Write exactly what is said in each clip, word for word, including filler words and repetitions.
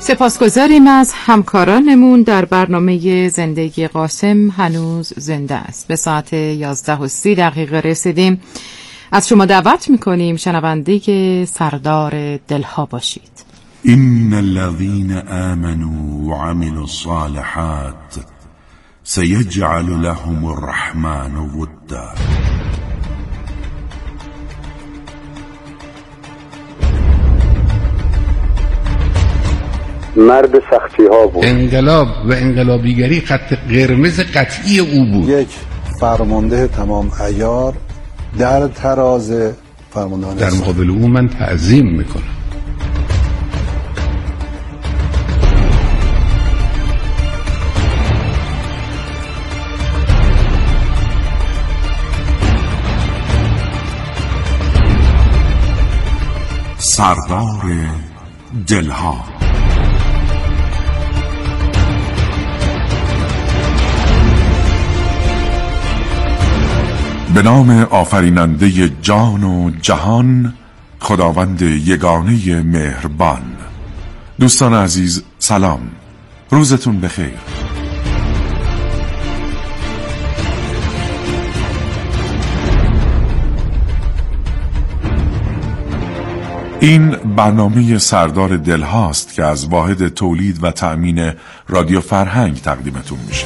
سپاسگزاریم از همکارانمون. در برنامه زندگی قاسم هنوز زنده است. به ساعت یازده و سی دقیقه رسیدیم. از شما دعوت میکنیم شنونده سردار دلها باشید. این الذین آمنوا وعملوا الصالحات سیجعل لهم الرحمن ودا. مرد سختی ها بود. انقلاب و انقلابیگری خط قرمز قطعی او بود. یک فرمانده تمام عیار در تراز فرماندهان. در مقابل او من تعظیم میکنم. سردار دلها. به نام آفریننده جان و جهان، خداوند یگانه مهربان. دوستان عزیز سلام، روزتون بخیر. این برنامه سردار دل هاست که از واحد تولید و تأمین رادیو فرهنگ تقدیمتون میشه.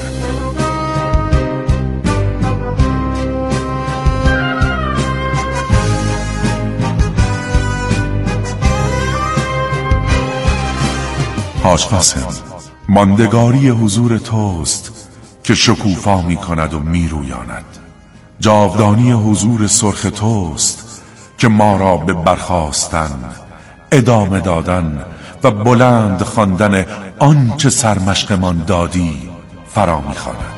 حاج قاسم، ماندگاری حضور توست که شکوفا می کند و می رویاند. جاودانی حضور سرخ توست که ما را به برخاستن، ادامه دادن و بلند خواندن آنچه سرمشقمان دادی فرا می خواند.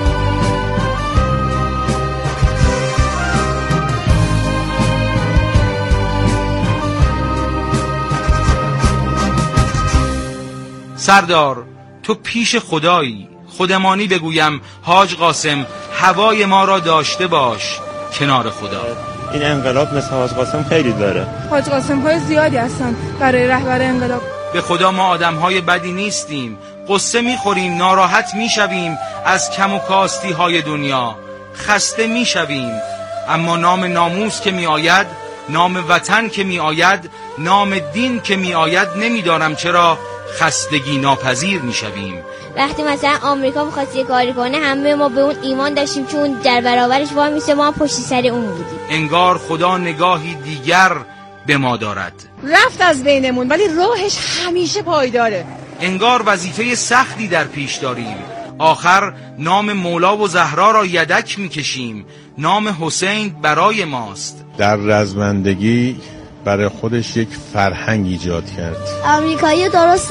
سردار، تو پیش خدایی. خودمانی بگویم حاج قاسم، هوای ما را داشته باش کنار خدا. این انقلاب مثل حاج قاسم خیلی داره. حاج قاسم های زیادی هستن برای رهبر انقلاب. به خدا ما آدم های بدی نیستیم. قصه میخوریم، ناراحت میشویم از کم و کاستی های دنیا، خسته میشویم، اما نام ناموس که میآید، نام وطن که میآید، نام دین که میآید، نمیدارم چرا خستگی ناپذیر میشویم. وقتی مثلا آمریکا میخواست یه کاری کنه، همه ما به اون ایمان داشتیم چون در برابرش وای میسه، ما هم پشت سر اون بودیم. انگار خدا نگاهی دیگر به ما دارد. رفت از بینمون ولی روحش همیشه پایداره. انگار وظیفه سختی در پیش داریم. آخر نام مولا و زهرا را یدک میکشیم. نام حسین برای ماست. در رزمندگی برای خودش یک فرهنگ ایجاد کرد. آمریکایی درسته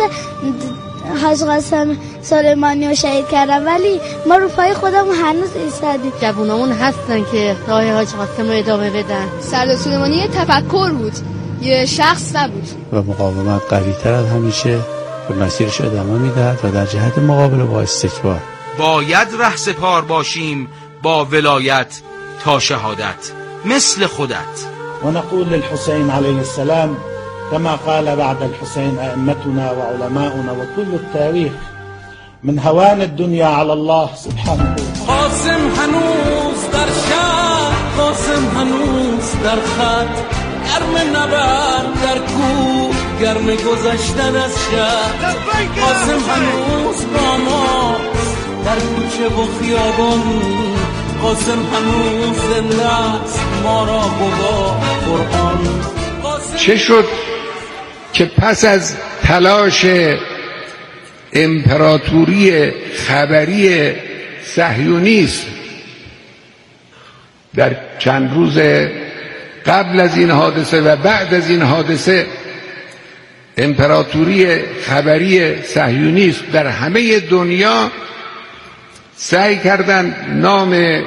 حاج قاسم سلیمانی رو شهید کردن، ولی ما رو پای خودمون هنوز ایستادیم. جوونامون هستن که راه حاج قاسم رو ادامه بدن. سردار سلیمانی یه تفکر بود، یه شخص نبود. و مقاومت قوی تر از همیشه به مسیرش ادامه میدهد و در جهت مقابله با استکبار. باید رهسپار باشیم با ولایت تا شهادت مثل خودت. ونقول للحسين عليه السلام كما قال بعد الحسين أئمتنا وعلماؤنا وكل التاريخ من هوان الدنيا على الله سبحانه. قاسم هنوز در شهر، قاسم هنوز در خط، گرم نبرد در کوه، گرم گذشتن از شهر. قاسم هنوز با ما در کوچه و خیابان، قاسم هنوز زنده است ما را با قرآن. چه شد که پس از تلاش امپراتوری خبری صهیونیسم در چند روز قبل از این حادثه و بعد از این حادثه، امپراتوری خبری صهیونیسم در همه دنیا سعی کردند نام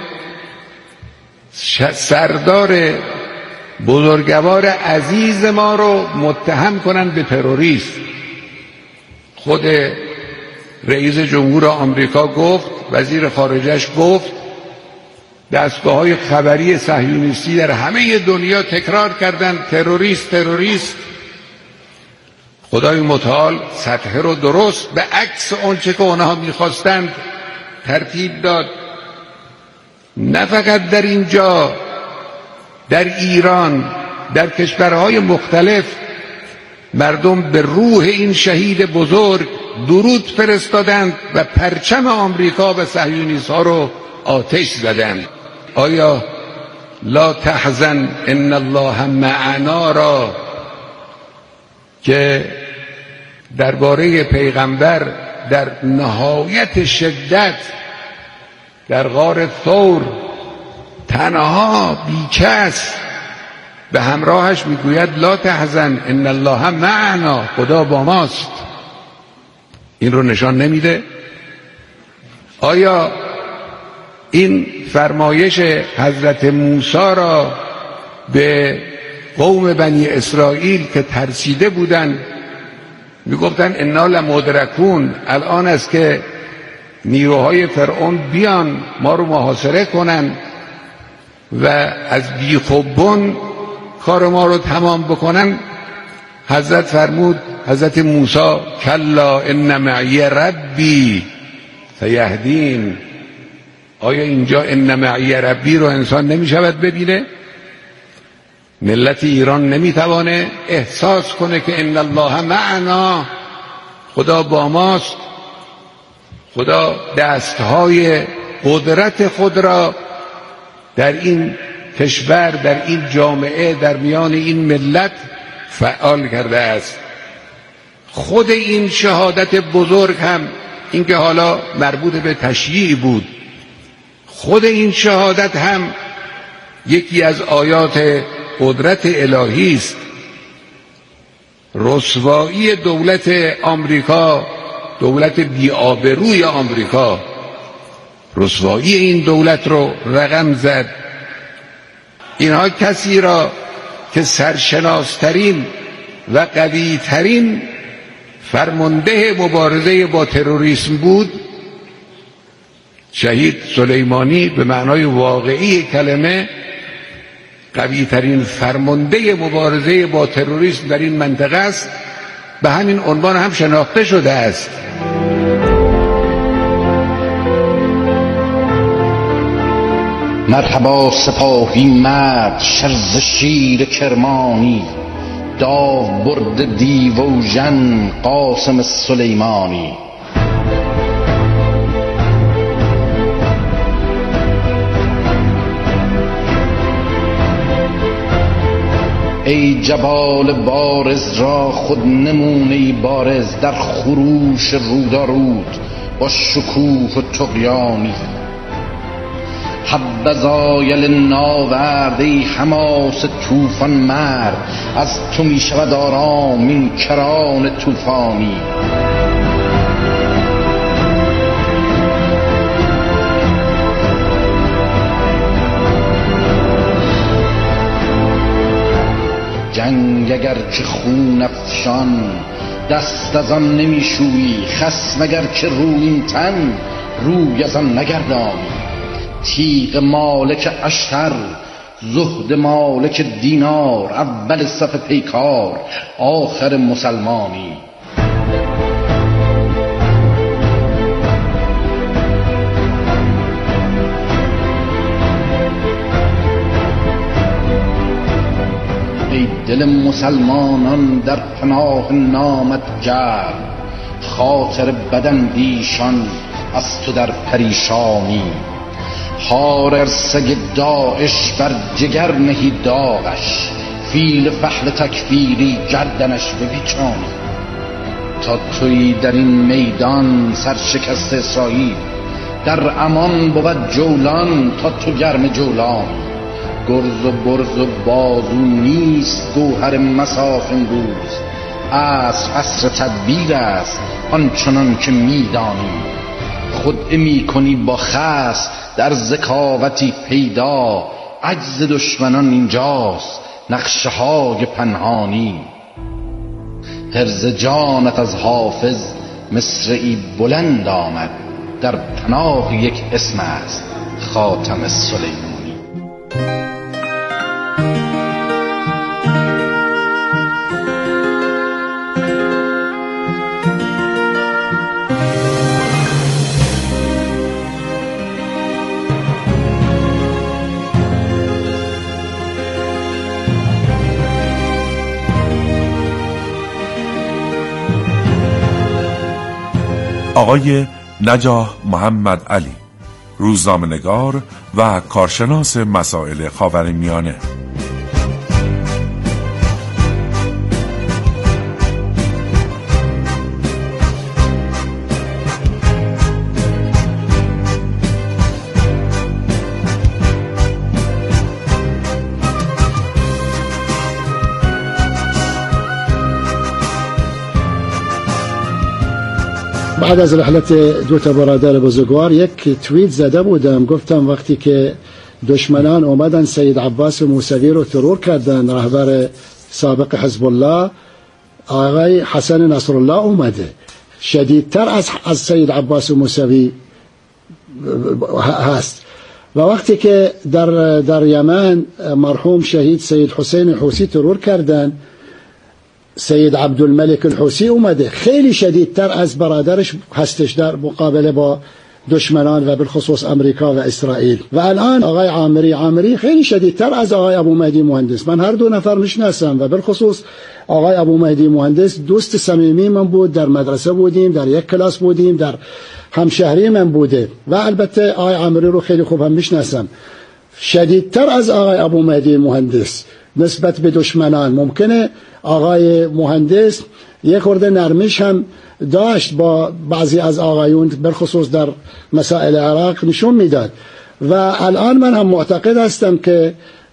سردار بزرگوار عزیز ما رو متهم کنند به تروریسم. خود رئیس جمهور آمریکا گفت، وزیر خارجش گفت، دستگاه‌های خبری صهیونیستی در همه دنیا تکرار کردند تروریست تروریست. خدای متعال سطح رو درست به عکس آنچه که آنها میخواستند ترتیب داد. نه فقط در اینجا، در ایران، در کشورهای مختلف مردم به روح این شهید بزرگ درود فرستادند و پرچم آمریکا و صهیونیست ها رو آتش زدند. آیا لا تحزن ان الله معنا را که درباره پیغمبر در نهایت شدت در غار ثور تنها بیکس به همراهش میگوید لا تحزن ان الله معنا، خدا با ماست، این رو نشان نمیده؟ آیا این فرمایش حضرت موسی را به قوم بنی اسرائیل که ترسیده بودند میگفتن انا لمدرکون، الان است که نیروهای فرعون بیان ما رو محاصره کنن و از بیخوبون کار ما رو تمام بکنن، حضرت فرمود، حضرت موسی کلا ان معی ربی سیهدین. آیا اینجا ان معی ربی رو انسان نمیشود ببینه؟ ملت ایران نمیتوانه احساس کنه که ان الله معنا، خدا با ماست؟ خدا دستهای قدرت خود را در این کشور، در این جامعه، در میان این ملت فعال کرده است. خود این شهادت بزرگ هم، این که حالا مربوط به تشییع بود، خود این شهادت هم یکی از آیات قدرت الهی است. رسوایی دولت آمریکا، دولت بی‌آبروی آمریکا، رسوایی این دولت رو رقم زد. اینها کسی را که سرشناسترین و قویترین فرمانده مبارزه با تروریسم بود، شهید سلیمانی به معنای واقعی کلمه قویترین فرمانده مبارزه با تروریسم در این منطقه است، به همین عنوان هم شناخته شده است. مرحبا سپاهی مرد شرز شیر کرمانی، داو برد دیو و ژن قاسم سلیمانی. ای جبال بارز را خود نمونه بارز، در خروش رودارود با شکوه و طغیانی. حبذا یل ناورد ای حماس طوفان مرد، از تو می شود آرام این کران طوفانی. جنگ اگر که خون افشان دست از آن نمی شویی، خصم اگر که رویین تن روی از آن نگردانی. تیغ مالک اشتر، زهد مالک دینار، اول صف پیکار آخر مسلمانی. ای دل مسلمانان در پناه نامت گرم، خاطر بداندیشان از تو در پریشانی. خار سگ داعش بر جگر نهی داغش، فیل فحل تکفیری گردنش بپیچانی. تا تویی در این میدان سرشکست اسرائیل، در امان بود جولان تا تو گرم جولان. گرز و برز و بازو نیست گوهر مصاف امروز، عصر عصر تدبیر است آنچنان که میدانی. خود می کنی با خس در ذکاوتی پیدا، عجز دشمنان اینجاست نقشه های پنهانی. حرز جانت از حافظ مصرعی بلند آمد، در پناه یک اسم است خاتم سلیمانی. آقای نجاح محمد علی، روزنامه‌نگار و کارشناس مسائل خاورمیانه. بعد از رحلت دو تا برادر بزرگوار یک توییت زده بودم، گفتم وقتی که دشمنان اومدن سید عباس موسوی رو ترور کردن، رهبر سابق حزب الله آقای حسن نصرالله اومده، شدیدتر از از سید عباس موسوی هست. و وقتی که در در یمن مرحوم شهید سید حسین حوسی ترور کردن، سید عبدالملک الحوسی اومده، خیلی شدیدتر از برادرش هستش در مقابله با دشمنان و بالخصوص امریکا و اسرائیل. و الان آقای عامری عامری خیلی شدیدتر از آقای ابو مهدی مهندس. من هر دو نفر میشناسم و بالخصوص آقای ابو مهدی مهندس دوست صمیمی من بود، در مدرسه بودیم، در یک کلاس بودیم، در همشهری من بوده. و البته آقای عامری رو خیلی خوب هم میشناسم. شدیدتر از آقای ابو مهدی مهندس نسبت به دشمنان. ممکنه آقای مهندس یک خورده نرمیش هم داشت با بعضی از آقایون، بالخصوص در مسائل عراق نشون میداد. و الان من هم معتقد هستم که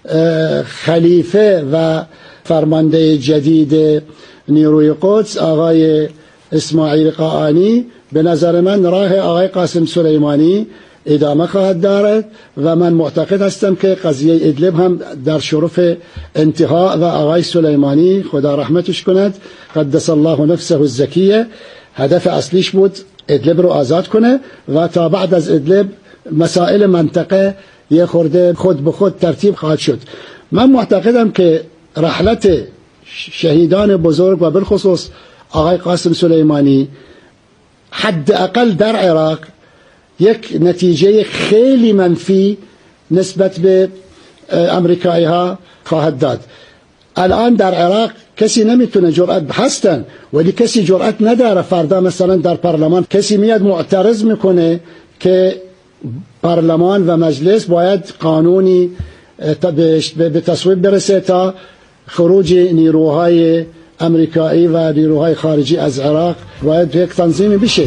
خلیفه و فرمانده جدید نیروی قدس آقای اسماعیل قاآنی به نظر من راه آقای قاسم سلیمانی ادامه خواهد دارد و من معتقد هستم که قضیه ادلب هم در شرف انتها و آقای سلیمانی خدا رحمتش کند قدس الله نفسه الزکیه هدف اصلیش بود ادلب رو آزاد کنه و تا بعد از ادلب مسائل منطقه یه خورده خود به خود ترتیب خواهد شد. من معتقدم که رحلت شهیدان بزرگ و بالخصوص آقای قاسم سلیمانی حداقل در عراق یک نتیجه خیلی منفی نسبت به امریکایی ها خواهد داد. الان در عراق کسی نمیتونه جرأت، هستن ولی کسی جرأت نداره فردا مثلا در پارلمان کسی میاد معترض میکنه که پارلمان و مجلس باید قانونی به تصویب برسه تا خروج نیروهای امریکایی و نیروهای خارجی از عراق باید یک تنظیمی بشه.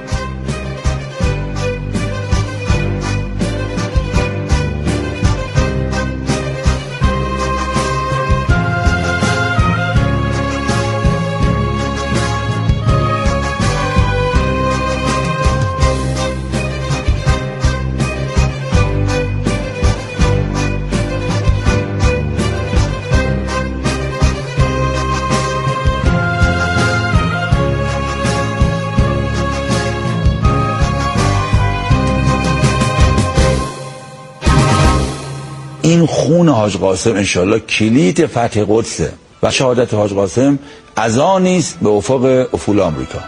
این خون حاج قاسم انشالله کلید فتح قدسه و شهادت حاج قاسم اذانی است به افق افول آمریکا.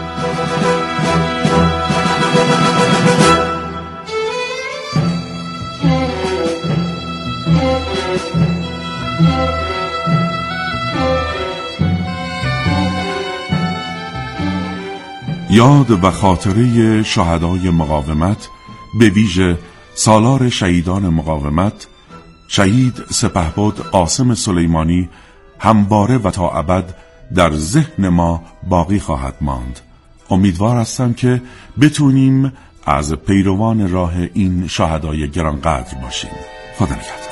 یاد و خاطره شهدای مقاومت، به ویژه سالار شهیدان مقاومت، شهید سپهبد قاسم سلیمانی همواره و تا ابد در ذهن ما باقی خواهد ماند. امیدوار هستم که بتونیم از پیروان راه این شهدای گرانقدر باشیم. خدا نگهدار.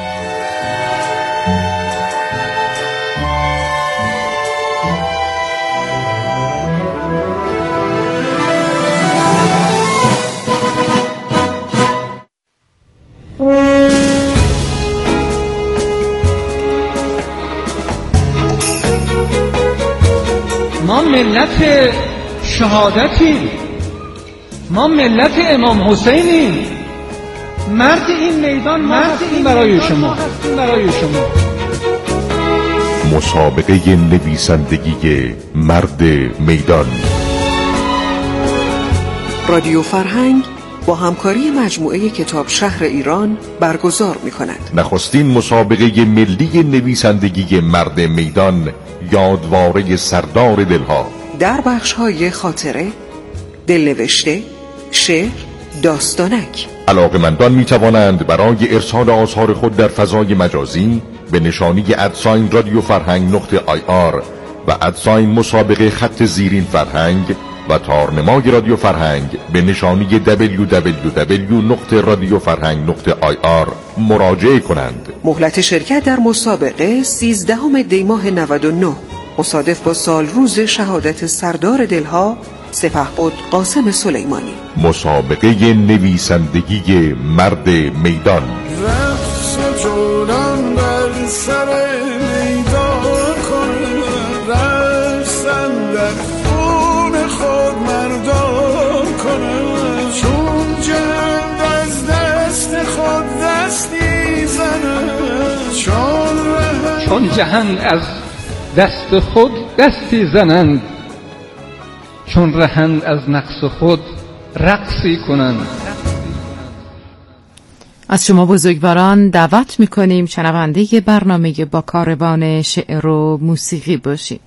ما ملت شهادتیم، ما ملت امام حسینیم، مرد این میدان مرد این برای شما برای شما. مسابقه نویسندگی مرد میدان. رادیو فرهنگ با همکاری مجموعه کتاب شهر ایران برگزار می کند. نخستین مسابقه ملی نویسندگی مرد میدان، یادواره سردار دلها، در بخش‌های خاطره، دلنوشته، شعر، داستانک. علاقه‌مندان می توانند برای ارسال آثار خود در فضای مجازی به نشانی ادساین رادیو فرهنگ نقطه آی آر و ادساین مسابقه خط زیرین فرهنگ و تارنمای رادیو فرهنگ به نشانی دبلیو دبلیو دبلیو نقطه رادیو فرهنگ نقطه آی آر مراجعه کنند. مهلت شرکت در مسابقه سیزدهم دی ماه نود و نه مصادف با سال روز شهادت سردار دلها سپهبد قاسم سلیمانی. مسابقه نویسندگی مرد میدان. رقص جولان بر سر میدان کن، رقصن در خون خود مردان کن، چون جهند از دست خود دستی زنند، چون چون جهند از دست خود دستی زنند، چون رهند از نقص خود رقصی کنند. از شما بزرگواران دعوت میکنیم شنونده برنامه با کاروان شعر و موسیقی باشید.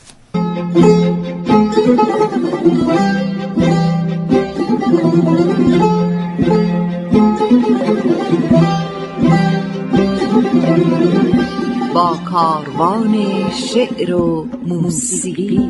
با کاروان شعر و موسیقی.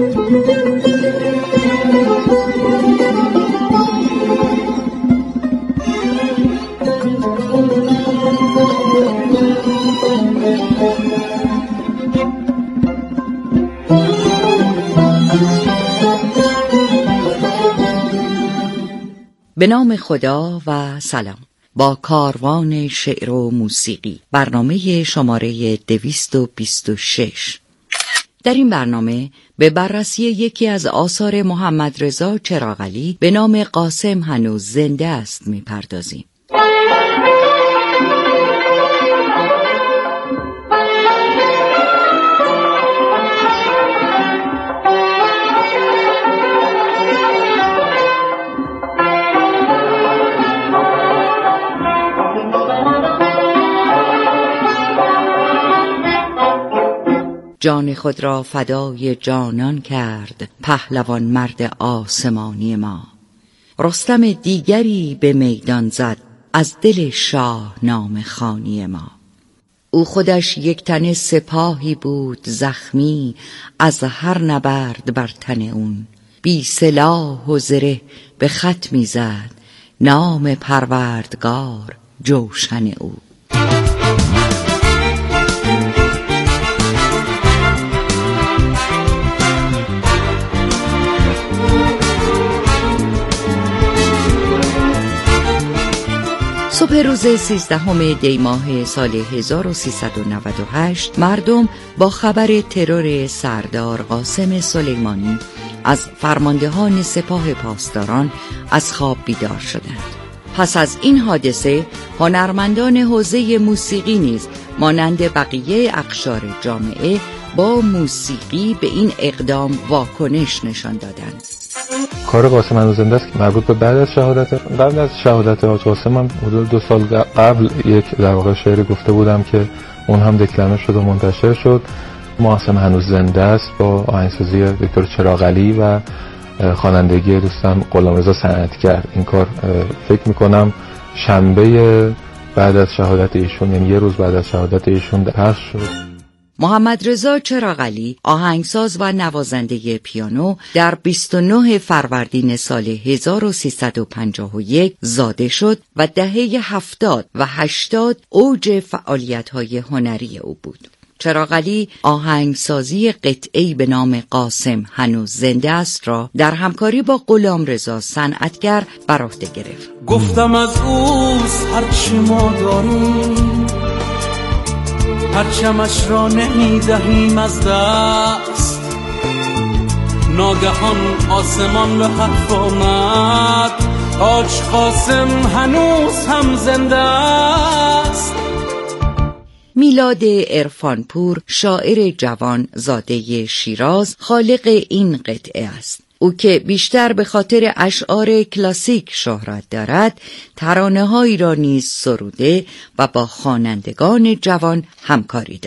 به نام خدا و سلام. با کاروان شعر و موسیقی، برنامه شماره دویست و بیست و شش. در این برنامه به بررسی یکی از آثار محمدرضا چراغعلی به نام قاسم هنوز زنده است می‌پردازیم. جان خود را فدای جانان کرد پهلوان مرد آسمانی ما. رستم دیگری به میدان زد از دل شاه نام خانی ما. او خودش یک تن سپاهی بود زخمی، از هر نبرد بر تن اون. بی سلاح و زره به خط می زد نام پروردگار جوشن او. صبح روز سیزدهم دی ماه سال هزار و سیصد و نود و هشت مردم با خبر ترور سردار قاسم سلیمانی از فرماندهان سپاه پاسداران از خواب بیدار شدند. پس از این حادثه هنرمندان حوزه موسیقی نیز مانند بقیه اقشار جامعه با موسیقی به این اقدام واکنش نشان دادند. کار قاسم هنوز زنده است که مربوط به بعد از شهادت بعد از شهادت حاج قاسم من حدود دو سال قبل یک در واقع شعری گفته بودم که اون هم دکلمه شد و منتشر شد. قاسم هنوز زنده است با آهنگسازی دکتر چراغعلی و خوانندگی دوستم غلامرضا صنعتگر. این کار فکر میکنم شنبه بعد از شهادت ایشون، یعنی یه روز بعد از شهادت ایشون پخش شد. محمدرضا چراغعلی آهنگساز و نوازنده پیانو در بیست و نه فروردین سال هزار و سیصد و پنجاه و یک زاده شد و دهه هفتاد و هشتاد اوج فعالیت‌های هنری او بود. چراغعلی آهنگسازی قطعه‌ای به نام قاسم هنوز زنده است را در همکاری با غلامرضا صنعتگر بر عهده گرفت. گفتم از اوست هرچی ما داریم، پرچمش را نمیدهیم از دست. ناگهان آسمان به حرف آمد، حاج قاسم هنوز هم زنده است. میلاد عرفانپور شاعر جوان زاده شیراز خالق این قطعه است. او که بیشتر به خاطر اشعار کلاسیک شهرت دارد، ترانه‌هایی را نیز سروده و با خوانندگان جوان همکاری دارد.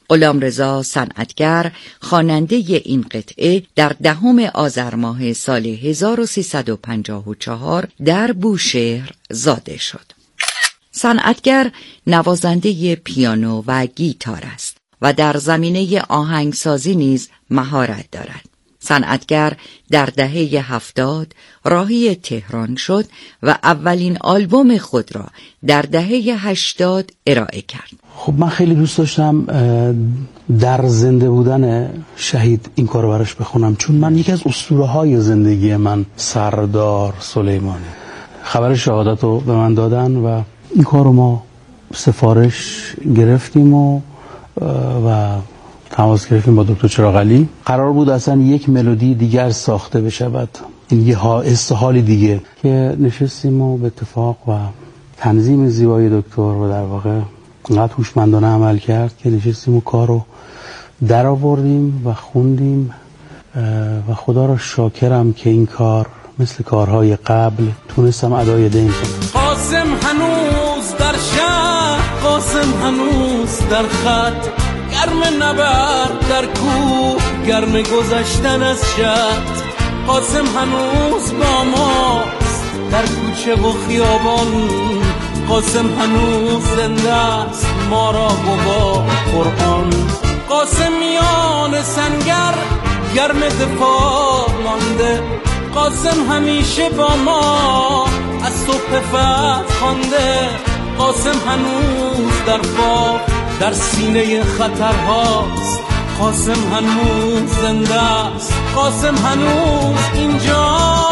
غلامرضا صنعتگر خواننده این قطعه در دهم آذر ماه سال هزار و سیصد و پنجاه و چهار در بوشهر زاده شد. صنعتگر نوازنده پیانو و گیتار است و در زمینه آهنگسازی نیز مهارت دارد. صنعتگر در دهه هفتاد راهی تهران شد و اولین آلبوم خود را در دهه هشتاد ارائه کرد. خب من خیلی دوست داشتم در زنده بودن شهید این کار براش بخونم، چون من یکی از اسطوره های زندگی من سردار سلیمانی، خبر شهادت رو به من دادن و این کار رو ما سفارش گرفتیم و و تماس گرفتیم با دکتر چراغعلی. قرار بود اصلا یک ملودی دیگر ساخته بشود، این یه استحالی دیگه، که نشستیم و به اتفاق و تنظیم زیبای دکتر و در واقع انقدر هوشمندانه عمل کرد که نشستیم و کار رو در آوردیم و خوندیم و خدا را شاکرم که این کار مثل کارهای قبل تونستم ادای دین کنم. قاسم هنوز در شهر، قاسم هنوز در خط، گرم نبرد در کوه، گرم گذشتن از شهر. قاسم هنوز با ماست در کوچه و خیابان، قاسم هنوز زنده است ما را گوا قرآن. قاسم میان سنگر گرم دفاع مانده، قاسم همیشه با ما از صبح فتح خوانده. قاسم هنوز در باغ در سینه خطرهاست، قاسم هنوز زنده است، قاسم هنوز اینجاست.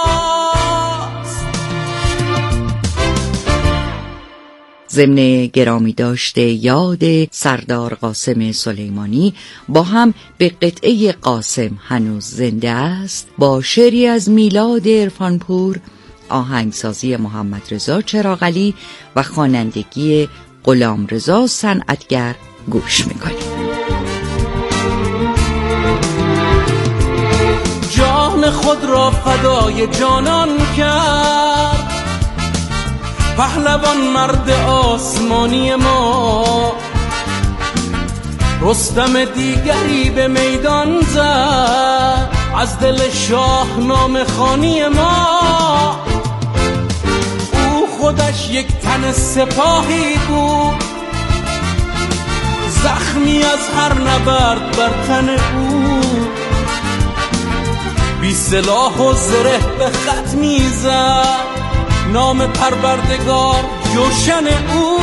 ضمن گرامی داشته یاد سردار قاسم سلیمانی با هم به قطعه قاسم هنوز زنده است با شعری از میلاد عرفانپور، آهنگسازی محمد رضا چراغعلی و خوانندگی غلامرضا صنعتگر گوش میکنیم. جان خود را فدای جانان کرد پهلوان مرد آسمانی ما، رستم دیگری به میدان زد از دل شاهنامه خوانی ما. او خودش یک تن سپاهی بود، زخمی از هر نبرد بر تن او، بی سلاح و زره به خط میزد نام پروردگار جوشن او.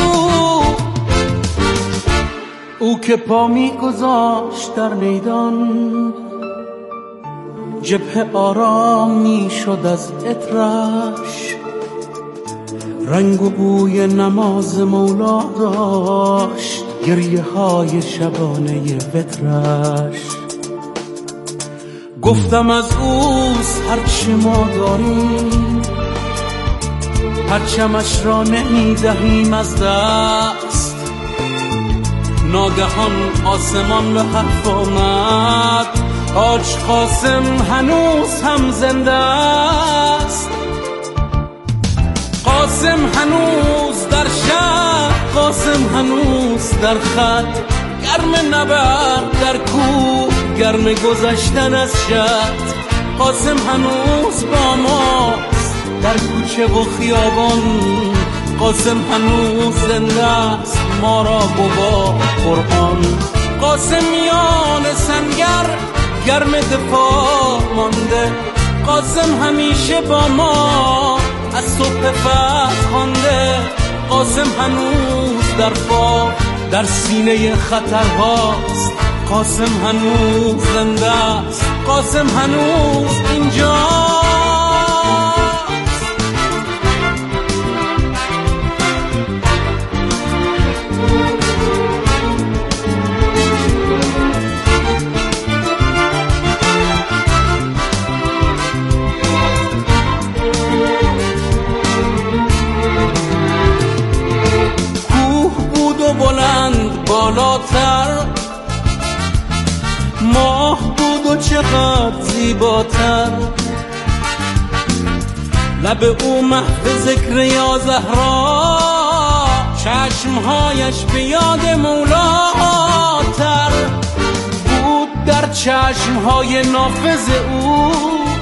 او که پا میگذاشت در میدان، جبهه آرام میشد از عطرش، رنگ و بوی نماز مولا داشت گریه های شبانه وترش. گفتم از اوست هرچی ما داریم، پرچمش را نمیدهیم از دست. ناگهان آسمان به حرف آمد، حاج قاسم هنوز هم زنده است. قاسم هنوز در شهر، قاسم هنوز در خط، گرم نبرد در کوه، گرم گذشتن از شهر. قاسم هنوز با ماست در کوچه و خیابان، قاسم هنوز زنده است ما را گوا قرآن. قاسم میان سنگر گرم دفاع مانده، قاسم همیشه با ما از صبح فتح خوانده. قاسم هنوز در باغ در سینه خطرهاست، قاسم هنوز زنده است، قاسم هنوز اینجاست. بلند بالاتر، ماه بود و چقدر زیباتر، لب او محو ذکر یا زهرا، چشمهایش به یاد مولا زیباتر بود در چشمهای نافذ او.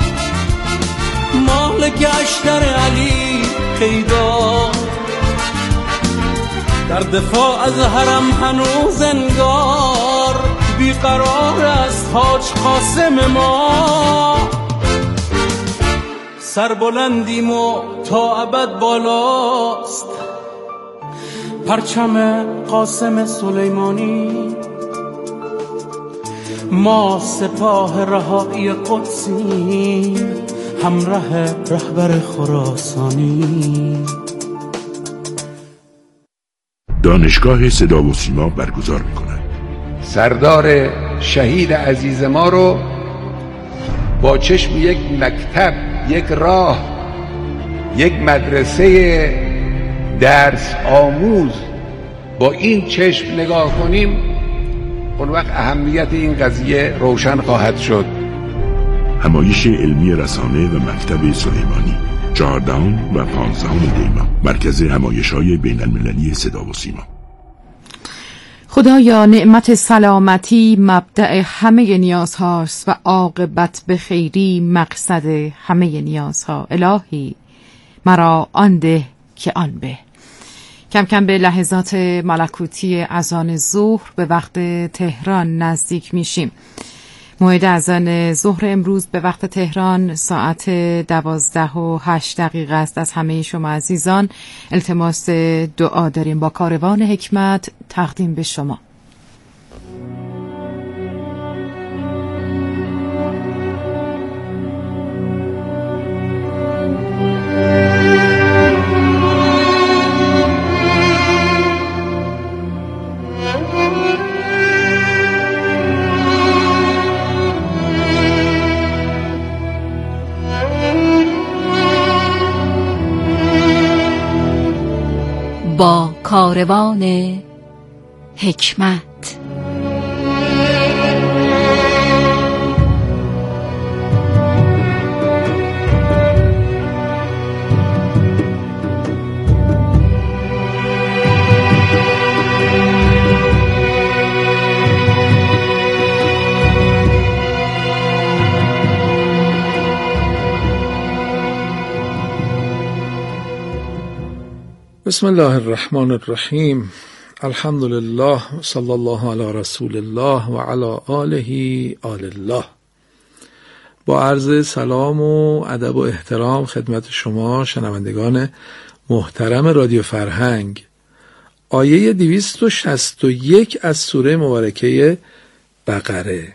مال گشتر علی پیدا در دفاع از حرم هنوز انگار بیقرار است حاج قاسم ما. سربلندیم و تا ابد بالاست پرچم قاسم سلیمانی. ما سپاه رهایی قدسیم همراه رهبر خراسانی. دانشگاه صدا و سیما برگزار می‌کند. سردار شهید عزیز ما رو با چشم یک مکتب، یک راه، یک مدرسه درس آموز با این چشم نگاه کنیم، اون وقت اهمیت این قضیه روشن خواهد شد. همایش علمی رسانه و مکتب سلیمانی چهاردهم و پانزدهم دی ماه، مرکز همایش‌های بین المللی صدا و سیما. خدایا نعمت سلامتی مبدأ همه نیازهاست و عاقبت به خیری مقصد همه نیازها. الهی مرا آن ده که آن به. کم کم به لحظات ملکوتی اذان ظهر به وقت تهران نزدیک میشیم. موعد اذان ظهر امروز به وقت تهران ساعت دوازده و هشت دقیقه است. از همه شما عزیزان التماس دعا داریم با کاروان حکمت تقدیم به شما. با کاروان حکمت. بسم الله الرحمن الرحیم. الحمد لله صلی الله علی رسول الله و علی آله آل الله. با عرض سلام و ادب و احترام خدمت شما شنوندگان محترم رادیو فرهنگ، آیه دویست و شصت و یک از سوره مبارکه بقره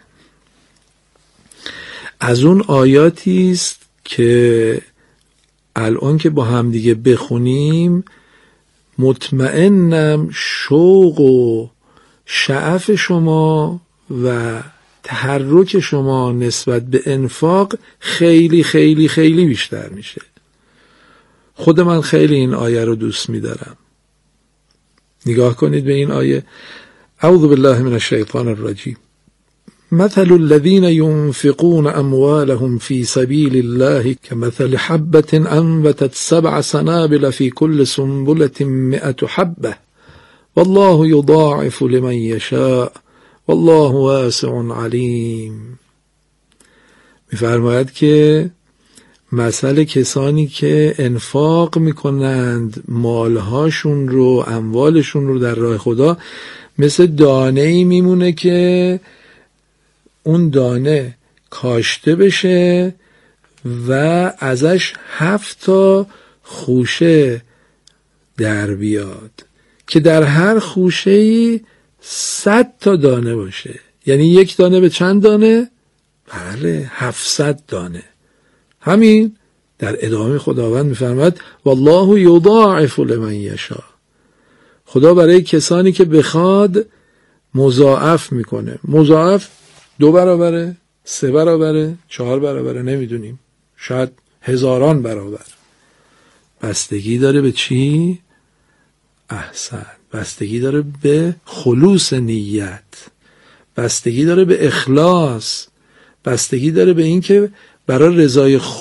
از اون آیاتی است که الان که با هم دیگه بخونیم مطمئنم شوق و شعف شما و تحرک شما نسبت به انفاق خیلی خیلی خیلی بیشتر میشه. خود من خیلی این آیه رو دوست میدارم. نگاه کنید به این آیه. اعوذ بالله من الشیطان الرجیم. مثل الذين ينفقون أموالهم في سبيل الله كمثل حبة أنبتت سبع سنابل في كل سنبلة مئة حبة والله يضاعف لمن يشاء والله واسع علیم. می‌فرماید که مثل کسانی که انفاق میکنند مالهاشون رو، اموالشون رو در راه خدا، مثل دانه‌ای میمونه که اون دانه کاشته بشه و ازش هفت تا خوشه در بیاد که در هر خوشه‌ای صد تا دانه باشه. یعنی یک دانه به چند دانه؟ بله، هفتصد دانه. همین در ادامه خداوند می‌فرماید والله یضاعف لمن یشاء. خدا برای کسانی که بخواد مضاعف میکنه. مضاعف دو برابره، سه برابره، چهار برابره، نمیدونیم، شاید هزاران برابر. بستگی داره به چی؟ احسن، بستگی داره به خلوص نیت، بستگی داره به اخلاص، بستگی داره به این که برای رضای